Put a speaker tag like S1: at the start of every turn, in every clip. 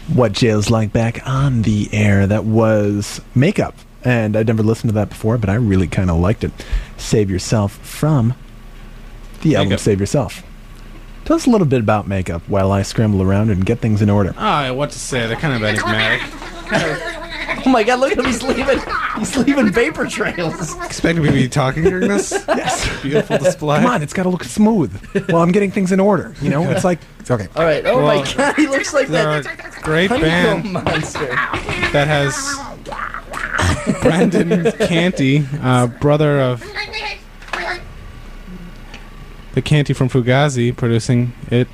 S1: What Jail's Like back on the air. That was Makeup. And I'd never listened to that before, but I really kind of liked it. Save Yourself from the album
S2: Makeup.
S1: Save Yourself. Tell us a little bit about Makeup while I scramble around and get things in order.
S2: What to say? They're kind of enigmatic.
S3: Oh my god, look at him, he's leaving vapor trails.
S2: Expecting me to be talking during this?
S1: Yes.
S2: Beautiful display.
S1: Come on, it's got to look smooth while I'm getting things in order. You know, it's like, it's okay.
S3: Alright, oh
S2: Well,
S3: my god, he looks like
S2: They're
S3: that
S2: a great band
S3: honeycomb monster.
S2: that has Brendan Canty, brother of the Canty from Fugazi, producing it.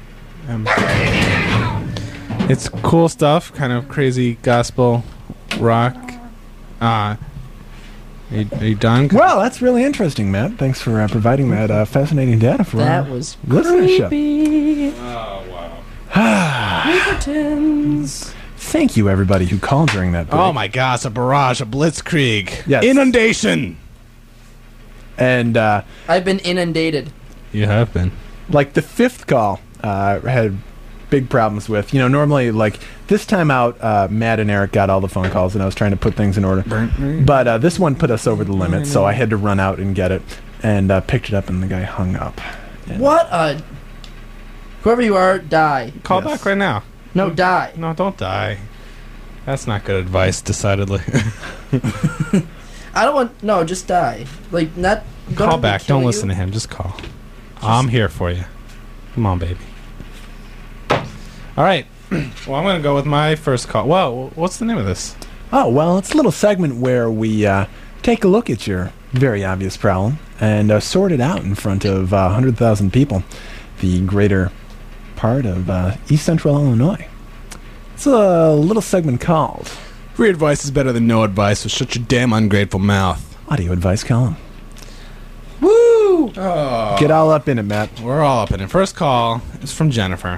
S2: It's cool stuff, kind of crazy gospel rock. Are you done?
S1: Well, that's really interesting, Matt. Thanks for providing that fascinating data for
S3: That
S1: our
S3: was
S1: listenership.
S3: creepy.
S2: Oh, wow.
S3: Pinkertons.
S1: Thank you, everybody who called during that break.
S2: Oh, my gosh, a barrage, a blitzkrieg.
S1: Yes.
S2: Inundation.
S1: And,
S3: I've been inundated.
S2: You have been.
S1: like, the fifth call had big problems with. You know, normally, like, this time out, Matt and Eric got all the phone calls, and I was trying to put things in order. But this one put us over the limit, so I had to run out and get it, and picked it up, and the guy hung up. And
S3: What a... Whoever you are, die.
S2: Call
S1: Yes.
S2: back right now.
S3: No, die.
S2: No, don't die. That's not good advice, decidedly.
S3: I don't want... No, just die. Like, not...
S2: Call back. Don't listen to him. Just call. I'm here for you. Come on, baby. All right. Well, I'm going to go with my first call. Well, what's the name of this?
S1: Oh, well, it's a little segment where we take a look at your very obvious problem and sort it out in front of 100,000 people, the greater part of East Central Illinois. It's a little segment called
S2: Free advice is better than no advice, so shut your damn ungrateful mouth.
S1: Audio Advice Column.
S3: Woo!
S2: Oh.
S1: Get all up in it, Matt.
S2: We're all up in it. First call is from Jennifer.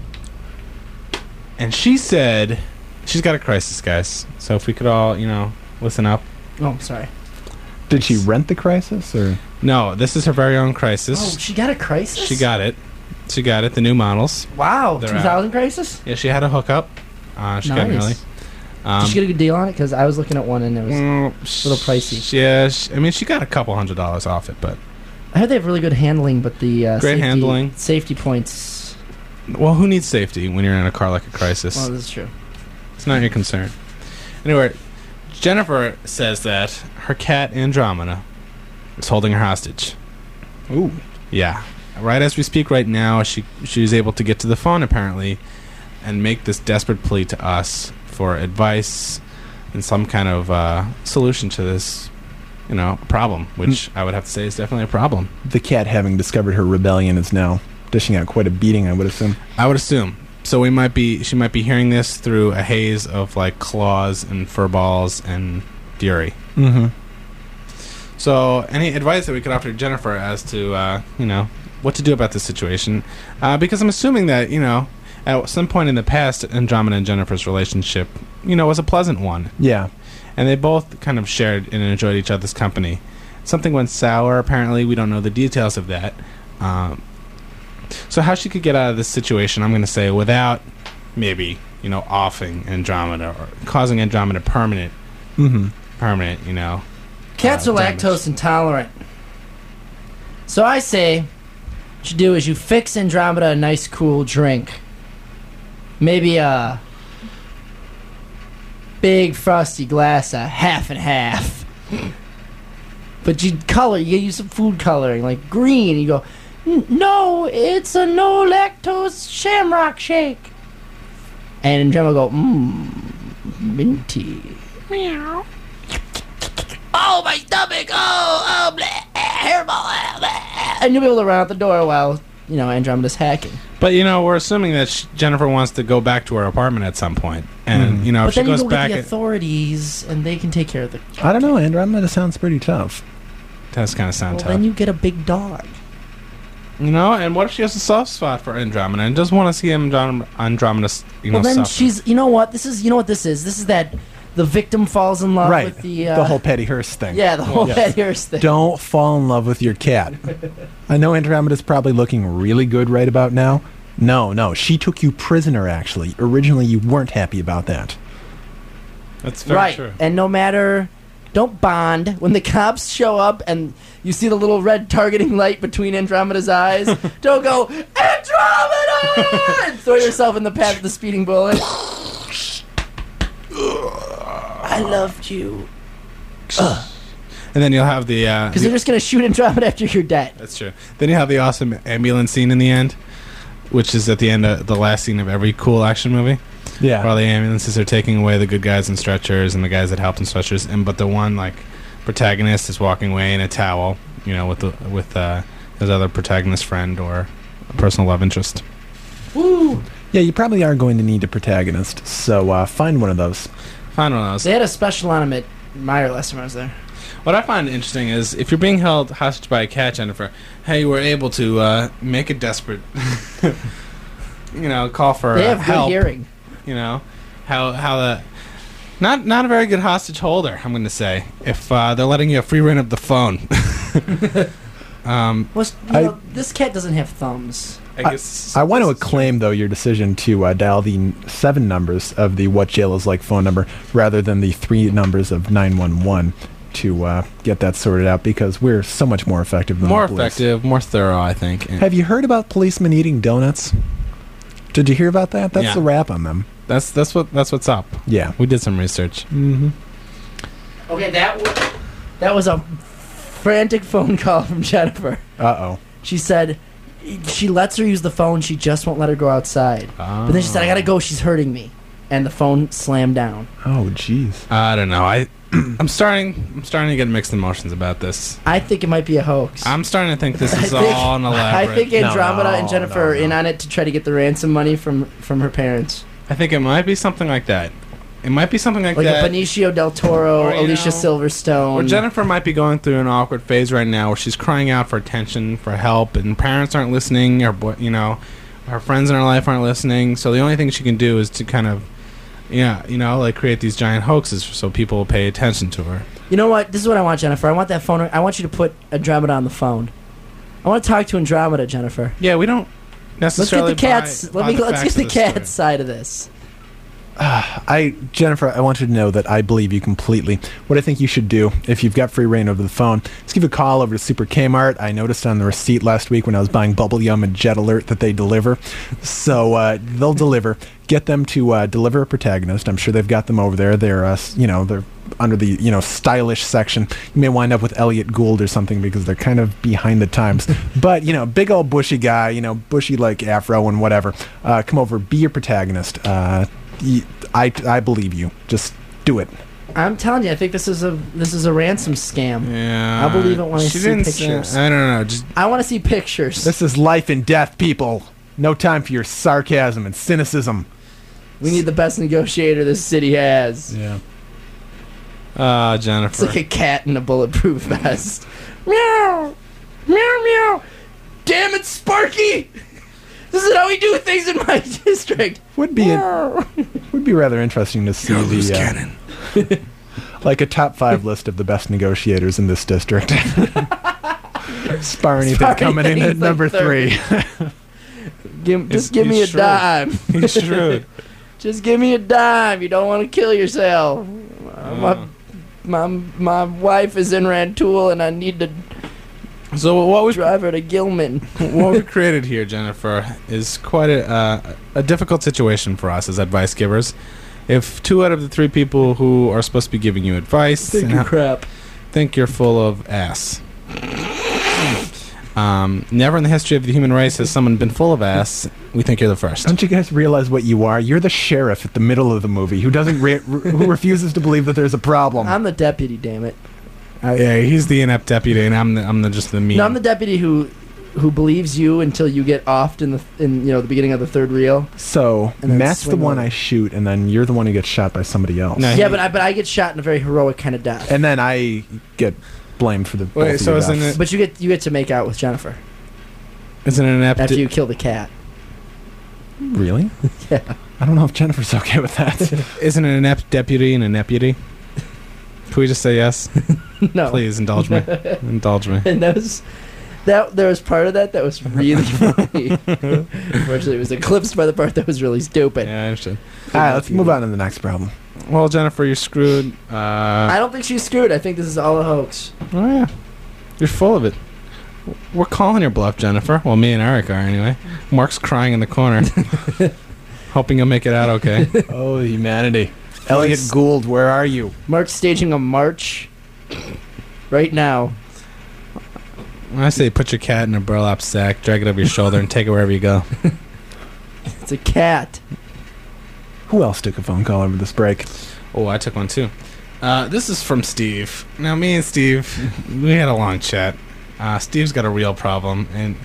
S2: And she said she's got a crisis, guys. So if we could all, listen up.
S3: Oh, sorry.
S1: Did she rent the crisis, or?
S2: No, this is her very own crisis.
S3: Oh, she got a crisis?
S2: She got it. The new models.
S3: Wow,
S2: They're
S3: 2000 crisis?
S2: Yeah, she had a hookup. She got it early.
S3: Did she get a good deal on it? Because I was looking at one and it was a little pricey.
S2: Yeah, she got a couple $100 off it, but...
S3: I heard they have really good handling, but the
S2: handling.
S3: Safety points...
S2: Well, who needs safety when you're in a car like a crisis?
S3: Well, this is true.
S2: It's not your concern. Anyway, Jennifer says that her cat Andromeda is holding her hostage.
S1: Ooh.
S2: Yeah. Right as we speak right now, she's able to get to the phone, apparently, and make this desperate plea to us for advice and some kind of solution to this, problem, which I would have to say is definitely a problem.
S1: The cat, having discovered her rebellion, is now dishing out quite a beating, I would assume.
S2: I would assume. So she might be hearing this through a haze of like claws and fur balls and fury.
S1: Mm-hmm.
S2: So any advice that we could offer to Jennifer as to what to do about this situation? Because I'm assuming that at some point in the past, Andromeda and Jennifer's relationship was a pleasant one.
S1: Yeah.
S2: And they both kind of shared and enjoyed each other's company. Something went sour, apparently. We don't know the details of that. So how she could get out of this situation, I'm going to say, without maybe, offing Andromeda or causing Andromeda permanent,
S3: Cats are
S2: damage.
S3: lactose intolerant. So I say, what you do is you fix Andromeda a nice cool drink. Maybe a big frosty glass of half and half. But you use some food coloring, like green. You go, no, it's a no lactose shamrock shake. And Andromeda go, minty. Meow. Oh, my stomach! Oh, bleh, hairball! Bleh. And you'll be able to run out the door while, Andromeda's hacking.
S2: But, we're assuming that Jennifer wants to go back to her apartment at some point. And, if
S3: But
S2: she
S3: then you
S2: goes
S3: go
S2: back...
S3: get the authorities, and they can take care of the...
S1: I don't know, Andromeda sounds pretty tough.
S2: Does kind of sound
S3: Well,
S2: tough.
S3: then you get a big dog.
S2: And what if she has a soft spot for Andromeda and doesn't want to see Andromeda,
S3: Well, then
S2: suffer?
S3: she's... You know what? This is that the victim falls in love
S1: Right.
S3: with the...
S1: The whole Patty Hearst thing.
S3: Yeah, the whole
S1: Yes.
S3: Patty Hearst thing.
S1: Don't fall in love with your cat. I know Andromeda's probably looking really good right about now, No. She took you prisoner, actually. Originally, you weren't happy about that.
S2: That's very
S3: Right.
S2: true.
S3: And no matter, don't bond. When the cops show up and you see the little red targeting light between Andromeda's eyes, don't go, Andromeda! and throw yourself in the path of the speeding bullet. I loved you.
S2: And then you'll have the
S3: Because they're just going to shoot Andromeda after you're dead.
S2: that's true. Then you have the awesome ambulance scene in the end, which is at the end of the last scene of every cool action movie.
S1: Yeah.
S2: While the ambulances are taking away the good guys in stretchers and the guys that helped in stretchers, but the one like protagonist is walking away in a towel, with his other protagonist friend or a personal love interest.
S3: Woo!
S1: Yeah, you probably are going to need a protagonist, so find one of those.
S2: Find one of those.
S3: They had a special on him at Meyer last time I was there.
S2: What I find interesting is if you're being held hostage by a cat, Jennifer, how you were able to make a desperate, call for
S3: They have
S2: help.
S3: good hearing.
S2: How the not a very good hostage holder, I'm going to say, if they're letting you have free reign of the phone.
S3: Well, this cat doesn't have thumbs.
S2: I guess
S1: I want to acclaim, though, your decision to dial the 7 numbers of the What Jail Is Like phone number rather than the 3 numbers of 911 to get that sorted out, because we're so much more effective than
S2: more
S1: the police.
S2: effective, more thorough, I think.
S1: Have you heard about policemen eating donuts? Did you hear about that? That's
S2: Yeah.
S1: the rap on them.
S2: That's what's up.
S1: Yeah.
S2: We did some research.
S1: Mm-hmm.
S3: Okay, that was a frantic phone call from Jennifer.
S1: Uh-oh.
S3: She said she lets her use the phone, she just won't let her go outside. But then she said, I gotta go, she's hurting me. And the phone slammed down.
S1: Oh, jeez.
S2: I don't know. I'm starting to get mixed emotions about this.
S3: I think it might be a hoax.
S2: I'm starting to think this is
S3: I think-
S2: all an elaborate.
S3: I think Andromeda
S1: No,
S3: and Jennifer are in on it to try to get the ransom money from her parents.
S2: I think it might be something like that. It might be something like
S3: Like
S2: that.
S3: a Benicio del Toro,
S2: Or, you
S3: Alicia
S2: know,
S3: Silverstone.
S2: Or Jennifer might be going through an awkward phase right now where she's crying out for attention, for help, and parents aren't listening, her friends in her life aren't listening. So the only thing she can do is to kind of, create these giant hoaxes so people will pay attention to her.
S3: You know what? This is what I want, Jennifer. I want that phone. I want you to put Andromeda on the phone. I want to talk to Andromeda, Jennifer.
S2: Yeah, we don't
S3: Let's
S2: necessarily.
S3: get the cat's.
S2: buy
S3: Let's get
S2: facts
S3: the
S2: of the story.
S3: cat's side of this.
S1: Jennifer, I want you to know that I believe you completely. What I think you should do, if you've got free reign over the phone, is give a call over to Super Kmart. I noticed on the receipt last week when I was buying Bubble Yum and Jet Alert that they deliver. So they'll deliver. Get them to deliver a protagonist. I'm sure they've got them over there. They're, they're under the, stylish section. You may wind up with Elliot Gould or something because they're kind of behind the times. But, big old bushy guy, bushy like afro and whatever. Come over, be your protagonist. I believe you. Just do it.
S3: I'm telling you, I think this is a ransom scam.
S2: Yeah,
S3: I believe it when I
S2: she
S3: see
S2: didn't
S3: pictures.
S2: I don't know. Just
S3: I want to see pictures.
S1: This is life and death, people. No time for your sarcasm and cynicism.
S3: We need the best negotiator this city has.
S1: Yeah.
S3: It's
S2: Jennifer.
S3: like a cat in a bulletproof vest. Meow, meow, meow. Damn it, Sparky! This is how we do things in my district.
S1: Would be rather interesting to see
S2: cannon.
S1: like a top 5 list of the best negotiators in this district. Spar anything coming in at
S3: Sparanything's
S1: number
S3: like
S1: 3.
S3: Just give me a
S2: he's shrewd.
S3: dime.
S2: He's shrewd.
S3: Just give me a dime. You don't want to kill yourself. My wife is in Rantoul and I need to
S2: So what was
S3: drive her to Gilman.
S2: what we created here, Jennifer, is quite a difficult situation for us as advice givers. If 2 out of the 3 people who are supposed to be giving you advice
S3: crap.
S2: think you're full of ass. Never in the history of the human race has someone been full of ass. We think you're the first.
S1: Don't you guys realize what you are? You're the sheriff at the middle of the movie who doesn't who refuses to believe that there's a problem.
S3: I'm the deputy, damn it.
S2: Yeah, he's the inept deputy, and I'm just the mean.
S3: No, I'm the deputy who believes you until you get offed in the beginning of the 3rd reel.
S1: So
S3: And then
S1: Matt's the
S3: swing
S1: one
S3: over.
S1: I shoot, and then you're the one who gets shot by somebody else.
S2: No,
S3: Yeah, but I get shot in a very heroic kind of death.
S1: And then I get blamed for the both
S2: Wait,
S1: of
S2: so
S1: your
S2: isn't
S1: deaths.
S2: it-
S3: But you get to make out with Jennifer
S2: Isn't an inept?
S3: after you kill the cat.
S1: Really?
S3: Yeah.
S1: I don't know if Jennifer's okay with that.
S2: Isn't an inept deputy and a deputy? Can we just say yes?
S3: No.
S2: Please indulge me. Indulge me.
S3: And those, That there was part of that was really funny. Unfortunately, it was eclipsed by the part that was really stupid.
S2: Yeah, I understand.
S1: All right, let's move on to the next problem.
S2: Well, Jennifer, you're screwed.
S3: I don't think she's screwed. I think this is all a hoax.
S2: Oh, yeah. You're full of it. We're calling your bluff, Jennifer. Well, me and Eric are, anyway. Mark's crying in the corner. Hoping you'll make it out okay.
S1: Oh, humanity. Elliot Gould, where are you?
S3: Mark's staging a march right now.
S2: When I say put your cat in a burlap sack, drag it over your shoulder, and take it wherever you go.
S3: It's a cat.
S1: Who else took a phone call over this break?
S2: Oh, I took one, too. This is from Steve. Now, me and Steve, we had a long chat. Steve's got a real problem, and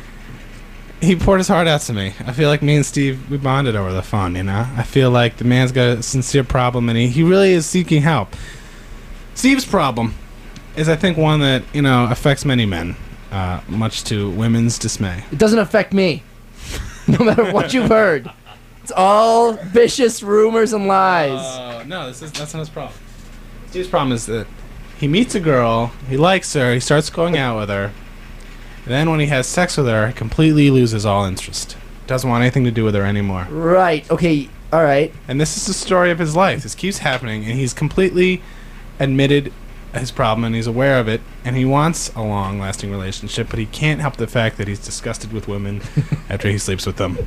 S2: he poured his heart out to me. I feel like me and Steve, we bonded over the phone, you know? I feel like the man's got a sincere problem, and he really is seeking help. Steve's problem is, I think, one that, you know, affects many men, much to women's dismay.
S3: It doesn't affect me. No matter what you've heard. It's all vicious rumors and lies.
S2: No, that's not his problem. Steve's problem is that he meets a girl, he likes her, he starts going out with her, and then when he has sex with her, he completely loses all interest. Doesn't want anything to do with her anymore.
S3: Right, okay, alright.
S2: And this is the story of his life. This keeps happening, and he's completely admitted his problem, and he's aware of it, and he wants a long-lasting relationship, but he can't help the fact that he's disgusted with women after he sleeps with them.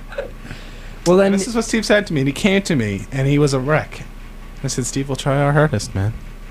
S3: Well, then,
S2: And this is what Steve said to me, and he came to me, and he was a wreck. I said, Steve, we'll try our hardest, man.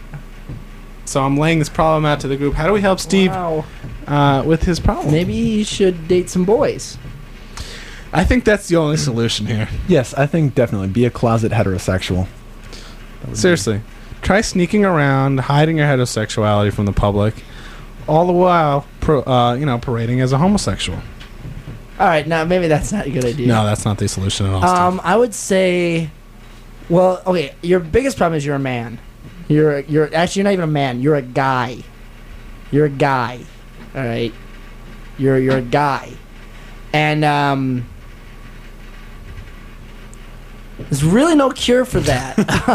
S2: So I'm laying this problem out to the group. How do we help Steve with his problem?
S3: maybe he should date some boys.
S2: I think that's the only solution here.
S1: Yes, I think definitely. Be a closet heterosexual.
S2: Seriously. Try sneaking around, hiding your heterosexuality from the public, all the while, parading as a homosexual.
S3: Alright, now maybe that's not a good idea.
S2: No, that's not the solution at all, Steve.
S3: I would say, well, okay, your biggest problem is you're a man. You're actually, you're not even a man. You're a guy. You're a guy. All right. You're a guy, and there's really no cure for that.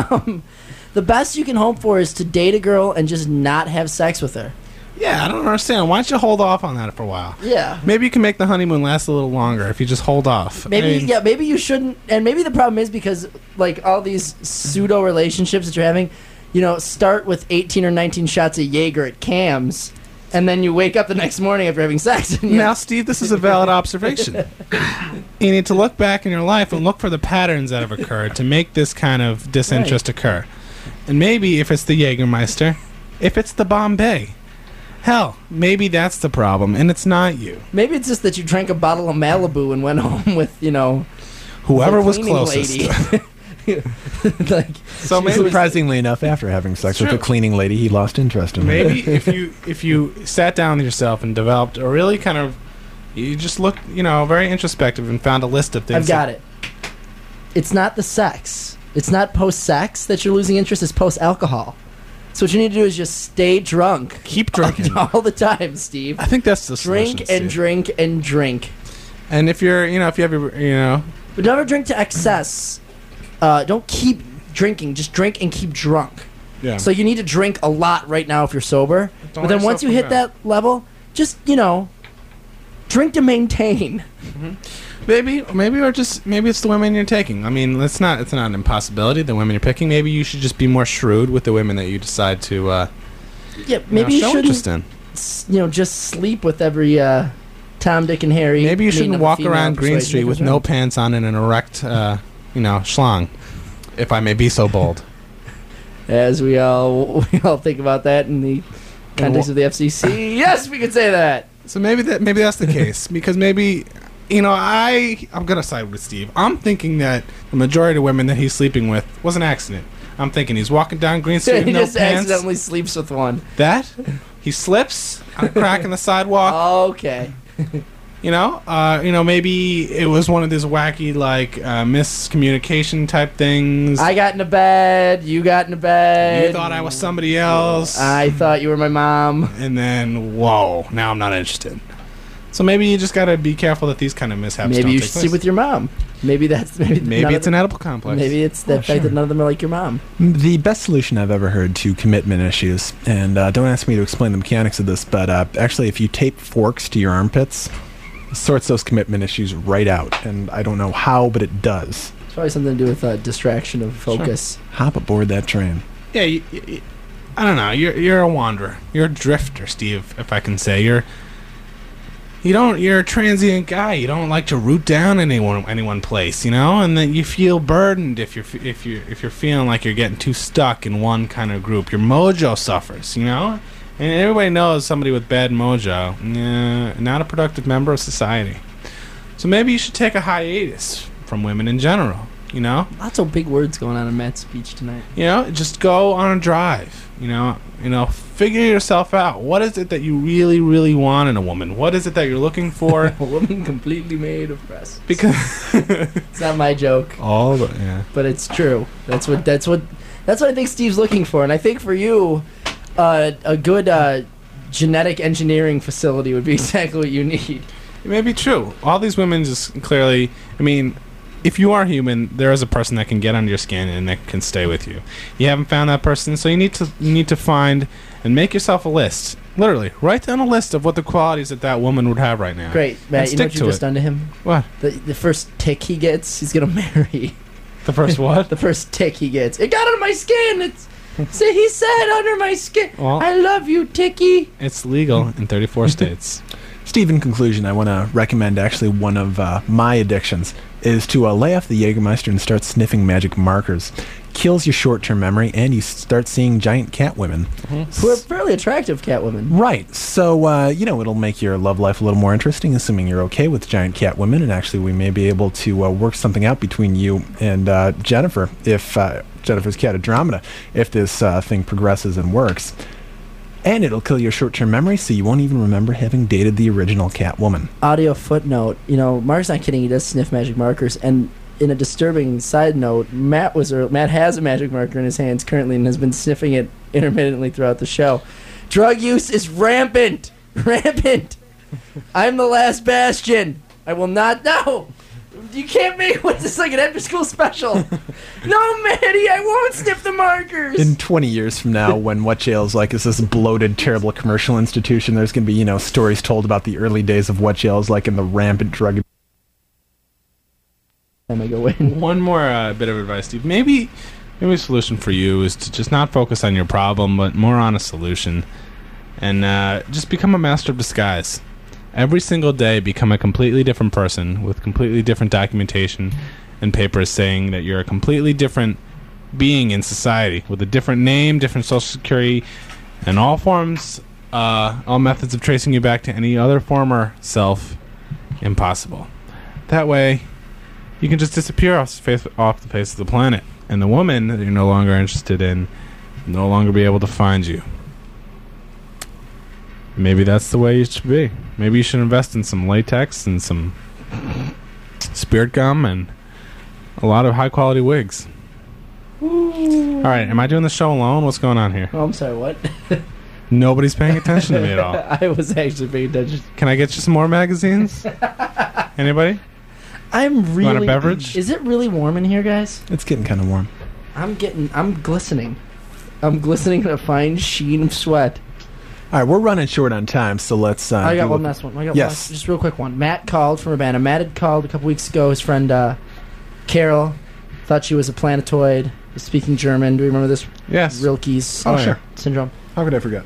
S3: The best you can hope for is to date a girl and just not have sex with her.
S2: Yeah, I don't understand. Why don't you hold off on that for a while?
S3: Yeah.
S2: Maybe you can make the honeymoon last a little longer if you just hold off.
S3: Maybe maybe you shouldn't. And maybe the problem is because like all these pseudo relationships that you're having, you know, start with 18 or 19 shots of Jaeger at Cam's, and then you wake up the next morning after having sex. And
S2: Now, Steve, this is a valid observation. You need to look back in your life and look for the patterns that have occurred to make this kind of disinterest occur. And maybe if it's the Jägermeister, if it's the Bombay, hell, maybe that's the problem, and it's not you.
S3: Maybe it's just that you drank a bottle of Malibu and went home with, you know,
S2: Whoever
S3: the
S2: was
S3: cleaning
S2: closest.
S3: lady. Like,
S2: So maybe
S1: Surprisingly enough, after having sex with
S2: true.
S1: the cleaning lady, he lost interest in her.
S2: maybe if you sat down with yourself and developed a really kind of, you just looked, you know, very introspective and found a list of things.
S3: I've got it. It's not the sex. It's not post-sex that you're losing interest. It's post-alcohol. So what you need to do is just stay drunk.
S2: Keep drinking.
S3: all the time, Steve.
S2: I think that's the solution.
S3: Drink and
S2: Steve.
S3: drink and drink.
S2: And if you're, you know, if you have your, you know,
S3: But never drink to excess. Don't keep drinking. Just drink and keep drunk.
S2: yeah.
S3: So you need to drink a lot right now if you're sober.
S2: Don't
S3: But then
S2: let
S3: once you
S2: yourself
S3: hit
S2: come
S3: that level, just, you know, drink to maintain.
S2: maybe it's the women you're taking. I mean, it's not an impossibility. The women you're picking. Maybe you should just be more shrewd with the women that you decide to.
S3: Yeah, maybe you
S2: show
S3: shouldn't,
S2: interest in.
S3: you know, just sleep with every Tom, Dick, and Harry.
S2: Maybe you
S3: meaning
S2: shouldn't
S3: of a
S2: walk
S3: female
S2: around Green
S3: persuasion
S2: Street
S3: that
S2: with
S3: comes
S2: no
S3: around.
S2: pants on and an erect, schlong, if I may be so bold.
S3: As we all think about that in the context of the FCC. Yes, we could say that.
S2: So maybe that's the case, because maybe, you know, I'm gonna side with Steve. I'm thinking that the majority of women that he's sleeping with was an accident. I'm thinking he's walking down Green Street
S3: He
S2: with no
S3: just
S2: pants.
S3: accidentally sleeps with one.
S2: That he slips on a crack in the sidewalk.
S3: Okay.
S2: You know, maybe it was one of these wacky like miscommunication type things.
S3: I got into bed. You got into bed.
S2: You thought I was somebody else.
S3: I thought you were my mom.
S2: And then, whoa, now I'm not interested. So maybe you just gotta be careful that these kind of mishaps
S3: Maybe
S2: don't
S3: you
S2: take
S3: should
S2: place.
S3: sleep with your mom. Maybe that's
S2: Maybe it's an Oedipal complex.
S3: Maybe it's the fact that none of them are like your mom.
S1: The best solution I've ever heard to commitment issues, and don't ask me to explain the mechanics of this, but actually if you tape forks to your armpits, it sorts those commitment issues right out. And I don't know how, but it does.
S3: It's probably something to do with distraction of focus.
S1: Sure. Hop aboard that train.
S2: Yeah, I don't know. You're a wanderer. You're a drifter, Steve. If I can say you're a transient guy. You don't like to root down any one place, and then you feel burdened if you're feeling like you're getting too stuck in one kind of group. Your mojo suffers, and everybody knows somebody with bad mojo, not a productive member of society. So maybe you should take a hiatus from women in general.
S3: Lots of big words going on in Matt's speech tonight.
S2: Just go on a drive. Figure yourself out. What is it that you really, really want in a woman? What is it that you're looking for?
S3: A woman completely made of breasts.
S2: Because
S3: it's not my joke. But it's true. That's what I think Steve's looking for, and I think for you, a good genetic engineering facility would be exactly what you need.
S2: It may be true. All these women just clearly. If you are human, there is a person that can get under your skin and that can stay with you. You haven't found that person, so you need to find and make yourself a list. Literally, write down a list of what the qualities that woman would have right now.
S3: Great, Matt. You know what you've just done to him?
S2: What?
S3: The first tick he gets, he's gonna marry.
S2: The first what?
S3: The first tick he gets. It got under my skin. He said under my skin. Well, I love you, Ticky.
S2: It's legal in 34 states.
S1: Steve, in conclusion, I want to recommend actually one of my addictions is to lay off the Jägermeister and start sniffing magic markers. Kills your short-term memory, and you start seeing giant cat women.
S3: Who are fairly attractive cat women.
S1: Right. So, it'll make your love life a little more interesting, assuming you're okay with giant cat women, and actually we may be able to work something out between you and Jennifer, if Jennifer's Cat Andromeda, if this thing progresses and works. And it'll kill your short-term memory, so you won't even remember having dated the original Catwoman.
S3: Audio footnote. Mark's not kidding. He does sniff magic markers. And in a disturbing side note, Matt has a magic marker in his hands currently and has been sniffing it intermittently throughout the show. Drug use is rampant. Rampant. I'm the last bastion. I will not... No! You can't make... What's this, like an after-school special? No, Maddie, I won't sniff the markers!
S1: In 20 years from now, when What Jail's like is this bloated, terrible commercial institution, there's going to be, stories told about the early days of What Jail's like and the rampant drug...
S3: Time I go in.
S2: One more bit of advice, Steve. Maybe a solution for you is to just not focus on your problem, but more on a solution. And just become a master of disguise. Every single day, become a completely different person with completely different documentation and papers saying that you're a completely different being in society with a different name, different social security, and all methods of tracing you back to any other former self impossible. That way, you can just disappear off the face of the planet, and the woman that you're no longer interested in will no longer be able to find you. Maybe that's the way you should be. Maybe you should invest in some latex and some spirit gum and a lot of high-quality wigs.
S3: Ooh.
S2: All right, am I doing the show alone? What's going on here?
S3: Oh, I'm sorry, what?
S2: Nobody's paying attention to me at all.
S3: I was actually paying attention.
S2: Can I get you some more magazines? Anybody?
S3: I'm really...
S2: You want a beverage?
S3: Is it really warm in here, guys?
S1: It's getting kind of warm.
S3: I'm glistening. I'm glistening in a fine sheen of sweat.
S1: All right, we're running short on time, so let's...
S3: I got one last one.
S1: Yes.
S3: Just real quick one. Matt called from Urbana. Matt had called a couple weeks ago. His friend Carol thought she was a planetoid, was speaking German. Do you remember this?
S2: Yes.
S3: Rilke's
S1: sure.
S3: syndrome.
S1: How could I forget?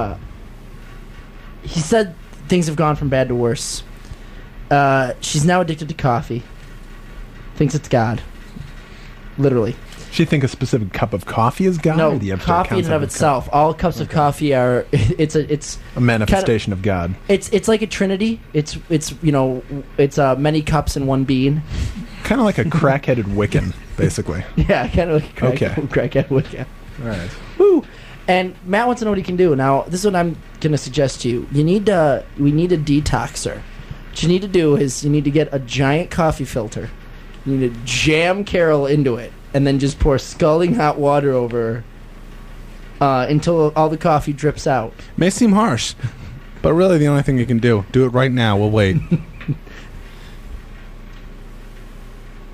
S3: He said things have gone from bad to worse. She's now addicted to coffee. Thinks it's God. Literally.
S1: She think a specific cup of coffee is God?
S3: No,
S1: or the
S3: coffee in and of itself. All cups of coffee are... It's
S1: a manifestation of God.
S3: It's like a trinity. It's many cups in one bean.
S1: Kind of like a crack-headed Wiccan, basically.
S3: Yeah, kind of like a crackhead Wiccan.
S1: All right.
S3: Woo! And Matt wants to know what he can do. Now, this is what I'm going to suggest to you. We need a detoxer. What you need to do is you need to get a giant coffee filter. You need to jam Carol into it. And then just pour scalding hot water over her until all the coffee drips out.
S2: May seem harsh, but really the only thing you can do it right now. We'll wait.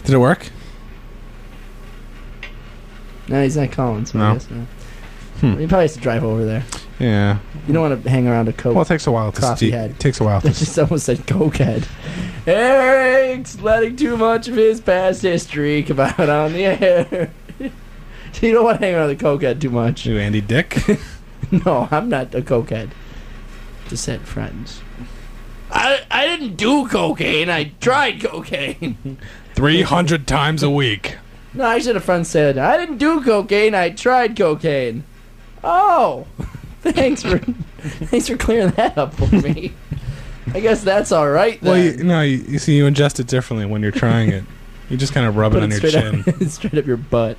S2: Did it work?
S3: No, he's not calling, so I
S2: No.
S3: guess not. He probably has to drive over there.
S2: Yeah.
S3: You don't want to hang around a Coke.
S2: Well, it takes a while to
S3: Coffee
S2: steep.
S3: head.
S2: It takes a while to
S3: That's just someone said Cokehead. Eric's letting too much of his past history come out on the air. You don't want to hang around with a Cokehead too much.
S2: You Andy Dick.
S3: No, I'm not a Cokehead. Just said friends. I didn't do cocaine. I tried cocaine.
S2: 300 times a week.
S3: No, I should have friends said, I didn't do cocaine. I tried cocaine. Oh, thanks for clearing that up for me. I guess that's all right then.
S2: Well, you see, you ingest it differently when you're trying it. You just kind of rub it on your chin.
S3: Straight up your butt.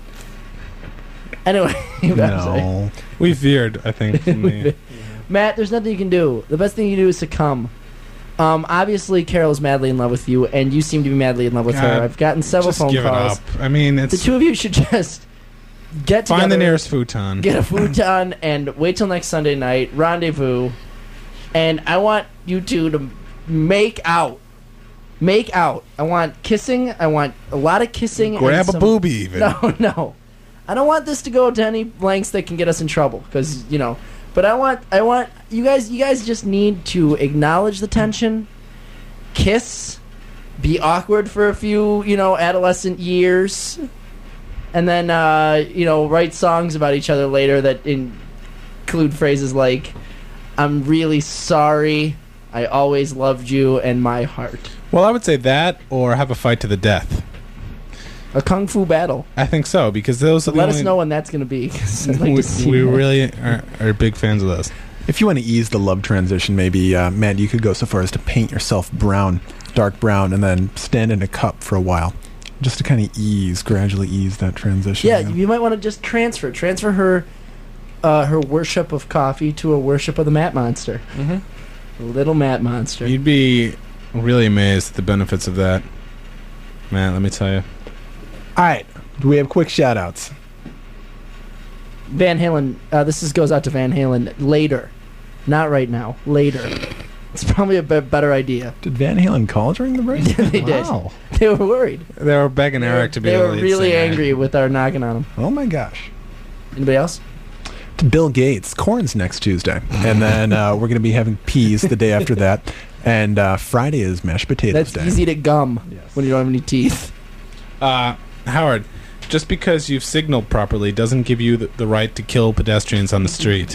S3: Anyway,
S1: No.
S2: We veered, I think, from the...
S3: Matt, there's nothing you can do. The best thing you can do is succumb. Obviously, Carol's madly in love with you, and you seem to be madly in love with
S2: God,
S3: her. I've gotten several
S2: just
S3: phone
S2: give
S3: calls.
S2: it up. I mean, it's...
S3: The two of you should just get together.
S2: Find the nearest futon.
S3: Get a futon and wait till next Sunday night. Rendezvous. And I want you two to make out. Make out. I want kissing. I want a lot of kissing.
S2: Grab
S3: and
S2: a boobie, even.
S3: No. I don't want this to go to any lengths that can get us in trouble, because But I want you guys. You guys just need to acknowledge the tension, kiss, be awkward for a few, adolescent years, and then write songs about each other later that include phrases like, "I'm really sorry. I always loved you and my heart."
S2: Well, I would say that, or have a fight to the death.
S3: A kung fu battle.
S2: I think so, because those are the
S3: Let us
S2: only-
S3: know when that's going to be. 'Cause I'd like to see
S2: we
S3: that.
S2: really are big fans of those.
S1: If you want to ease the love transition, maybe, Matt, you could go so far as to paint yourself brown, dark brown, and then stand in a cup for a while. Just to kind of gradually ease that transition.
S3: Yeah, you might want to just transfer her worship of coffee to a worship of the Matt Monster.
S2: Mm-hmm.
S3: Little Matt Monster.
S2: You'd be really amazed at the benefits of that. Man, let me tell you.
S1: All right. Do we have quick shout-outs?
S3: Van Halen, goes out to Van Halen later. Not right now. Later. It's probably a better idea.
S1: Did Van Halen call during the break?
S3: They
S1: Wow.
S3: did. They were worried.
S2: They were begging Eric to be
S3: They
S2: the
S3: were
S2: lead
S3: really
S2: singer.
S3: angry with our knocking on them.
S1: Oh, my gosh.
S3: Anybody else?
S1: To Bill Gates. Corn's next Tuesday. And then we're going to be having peas the day after that. And Friday is mashed potatoes
S3: That's
S1: day.
S3: easy to gum
S1: Yes.
S3: when you don't have any teeth.
S2: Howard, just because you've signaled properly doesn't give you the right to kill pedestrians on the street.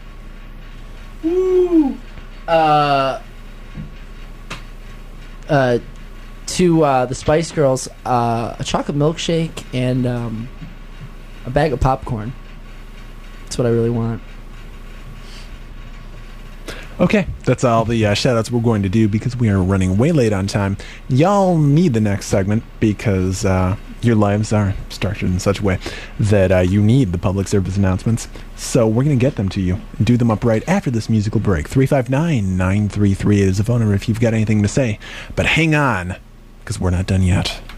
S3: To the Spice Girls, a chocolate milkshake and a bag of popcorn. That's what I really want.
S1: Okay, that's all the shout-outs we're going to do because we are running way late on time. Y'all need the next segment because your lives are structured in such a way that you need the public service announcements. So we're going to get them to you and do them up right after this musical break. 359-933 is the phone number if you've got anything to say. But hang on, because we're not done yet.